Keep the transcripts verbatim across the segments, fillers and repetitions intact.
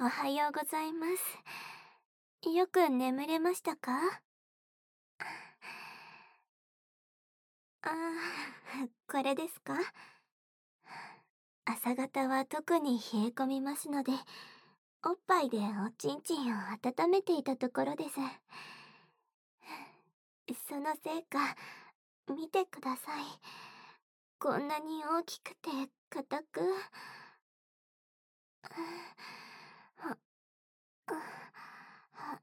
おはようございます。よく眠れましたか？ああ、これですか？朝方は特に冷え込みますので、おっぱいでおちんちんを温めていたところです。そのせいか、見てください。こんなに大きくて硬く。は、は、は、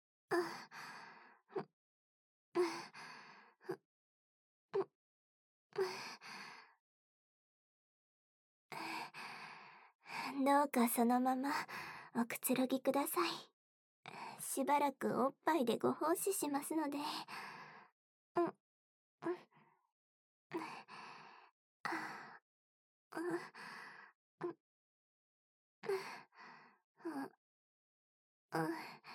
どうかそのままおくつろぎください。しばらくおっぱいでご奉仕しますので。うん、うん、あ、うん、うん、うん、うん、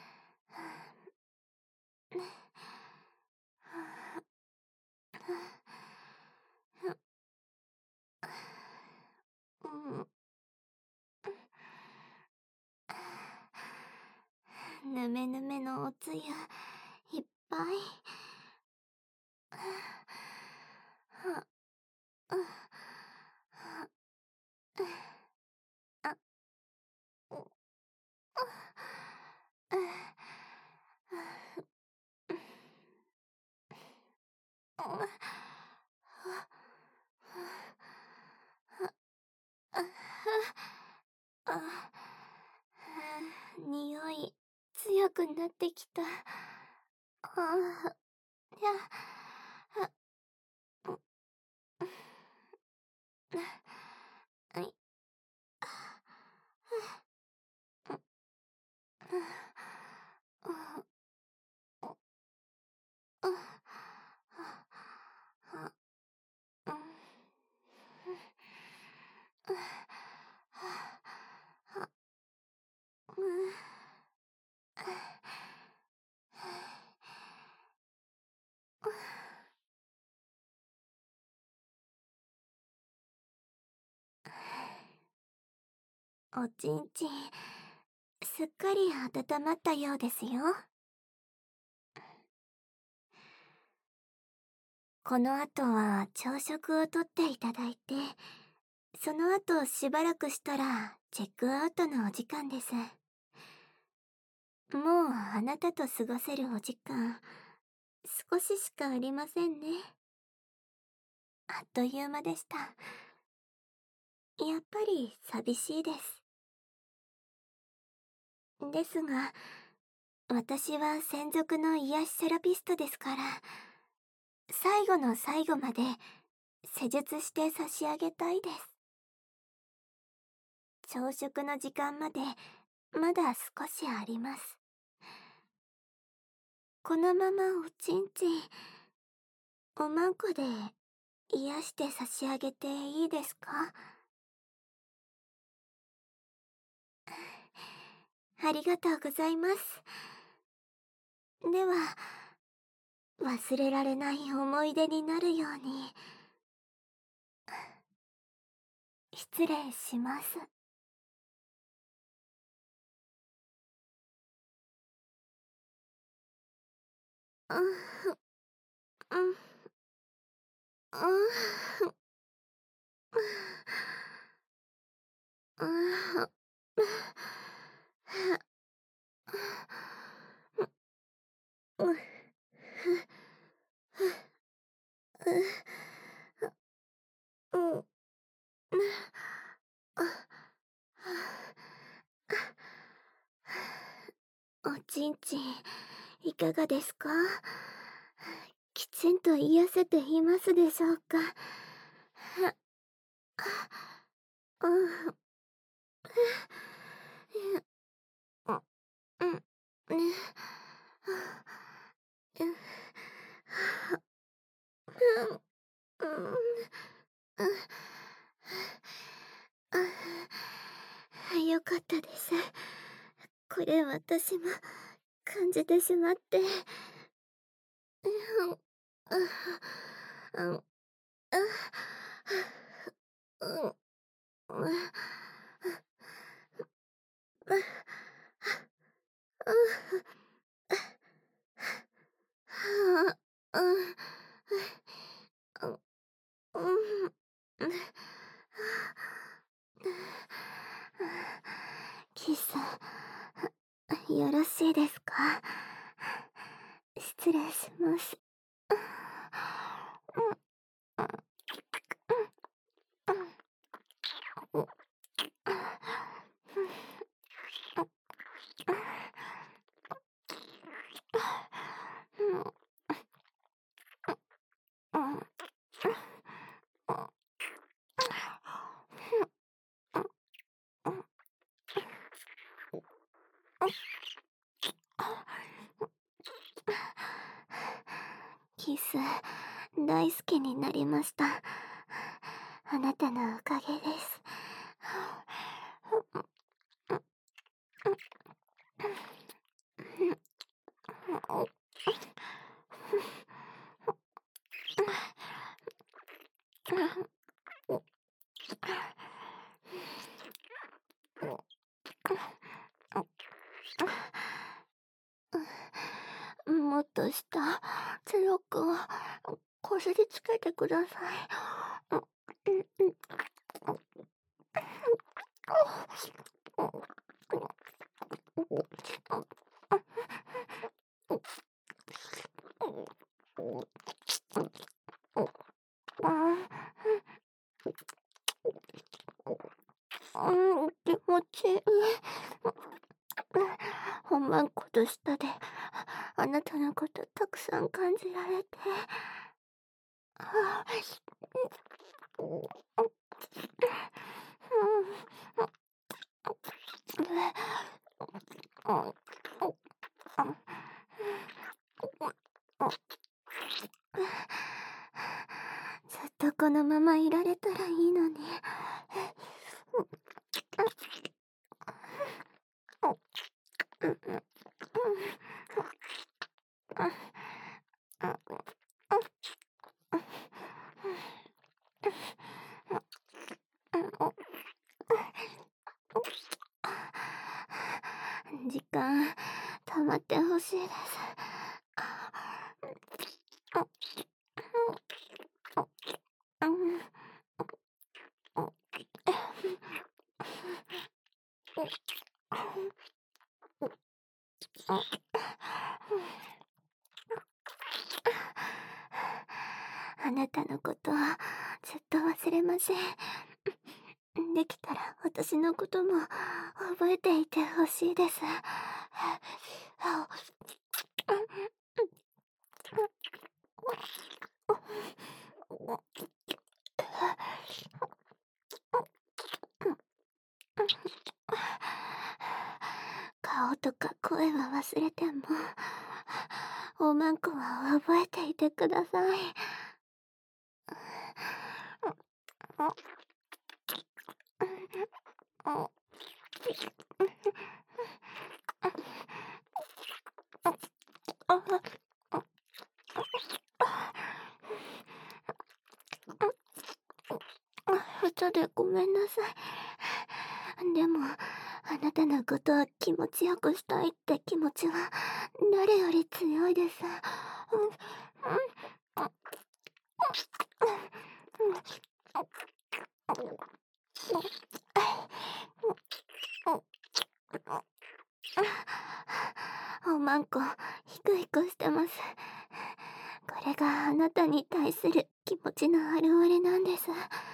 うん、ぬめぬめのおつゆいっぱい。は、うん、あ、うん、あ、匂い強くなってきた。あ、いや、あ、うん、はい、うん、うん、うん、おちんちん、すっかり温まったようですよ。この後は朝食をとっていただいて、その後しばらくしたらチェックアウトのお時間です。もうあなたと過ごせるお時間、少ししかありませんね。あっという間でした。やっぱり寂しいです。ですが、私は専属の癒しセラピストですから、最後の最後まで施術して差し上げたいです。朝食の時間までまだ少しあります。このままおちんちん、おまんこで癒して差し上げていいですか？ありがとうございます。では、忘れられない思い出になるように、失礼します。うん、うん、うん、うん、うん、うん、うん、おちんちん、いかがですか？きちんと癒せていますでしょうか？うん、うん、ね、うん、うん、あ、よかったです。これ私も感じてしまって。うん、うん、うん、うん、うん、 キス、よろしいですか？失礼します。キス、大好きになりました。あなたのおかげです。もっと下、強く、こすりつけてください。うん、気持ちいい。ほんまんこと下で、あなたのことたくさん感じられて。ずっとこのままいられたらいいのに。時間溜まってほしいです。あなたのことはずっと忘れません。できたら私のことも覚えていてほしいです。顔とか声は忘れても、おまんこは覚えていてください。下手でごめんなさい。でも、あなたのことを気持ちよくしたいって気持ちは誰より強いです。おまんこ、ヒクヒクしてます。これがあなたに対する気持ちの表れなんです。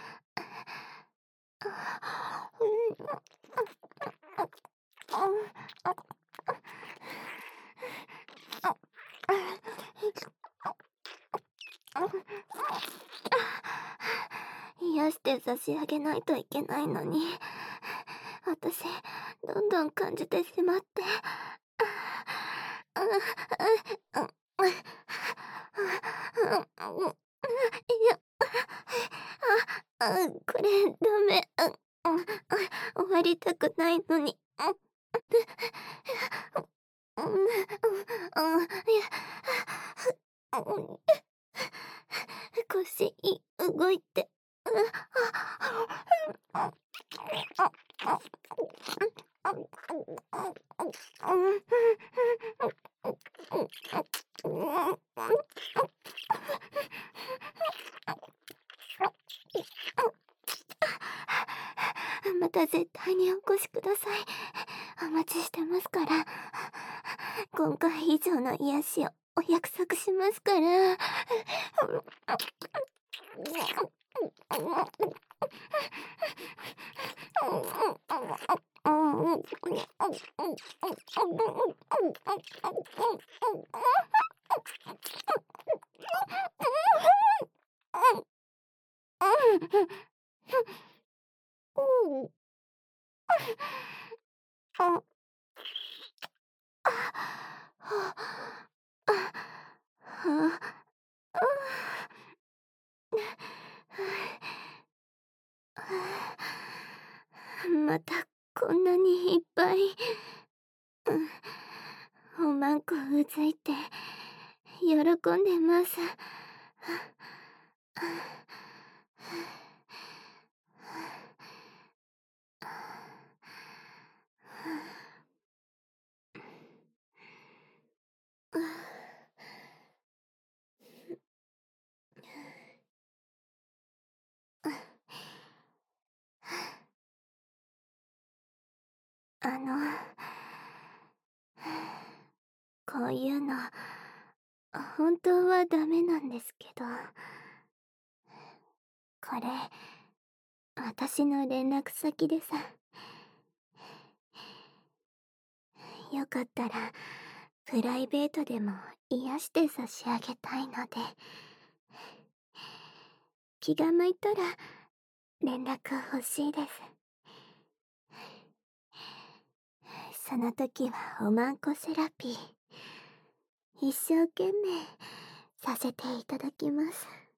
癒して差し上げないといけないのに、私、どんどん感じてしまって。いや、あ、これダメ。終わりたくないのに。腰動いて。 か絶対にお越しください。お待ちしてますから。今回以上の癒しをお約束しますから。またこんなにいっぱい。おまんこうずいて喜んでます。あの、こういうの本当はダメなんですけど、これ私の連絡先です。よかったらプライベートでも癒して差し上げたいので、気が向いたら連絡欲しいです。その時はおまんこセラピー一生懸命させていただきます。